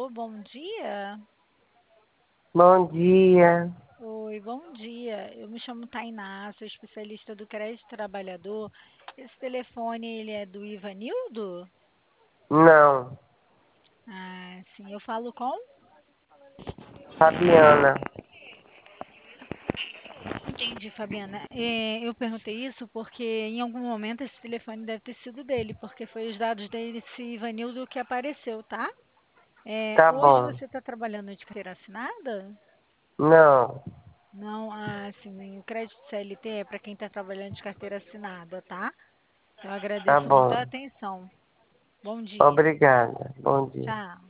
Alô, bom dia. Bom dia. Oi, bom dia. Eu me chamo Tainá, sou especialista do crédito trabalhador. Esse telefone, ele é do Ivanildo? Não, Ah, sim, eu falo com? Fabiana. Entendi, Fabiana. Eu perguntei isso porque em algum momento esse telefone deve ter sido dele, porque foi os dados desse Ivanildo que apareceu, tá? Tá Hoje bom. você está trabalhando de carteira assinada? Não, Não, assim, o crédito CLT é para quem está trabalhando de carteira assinada, tá? Eu tá agradeço muito a bom. atenção. Bom dia. Obrigada. Bom dia. Tchau.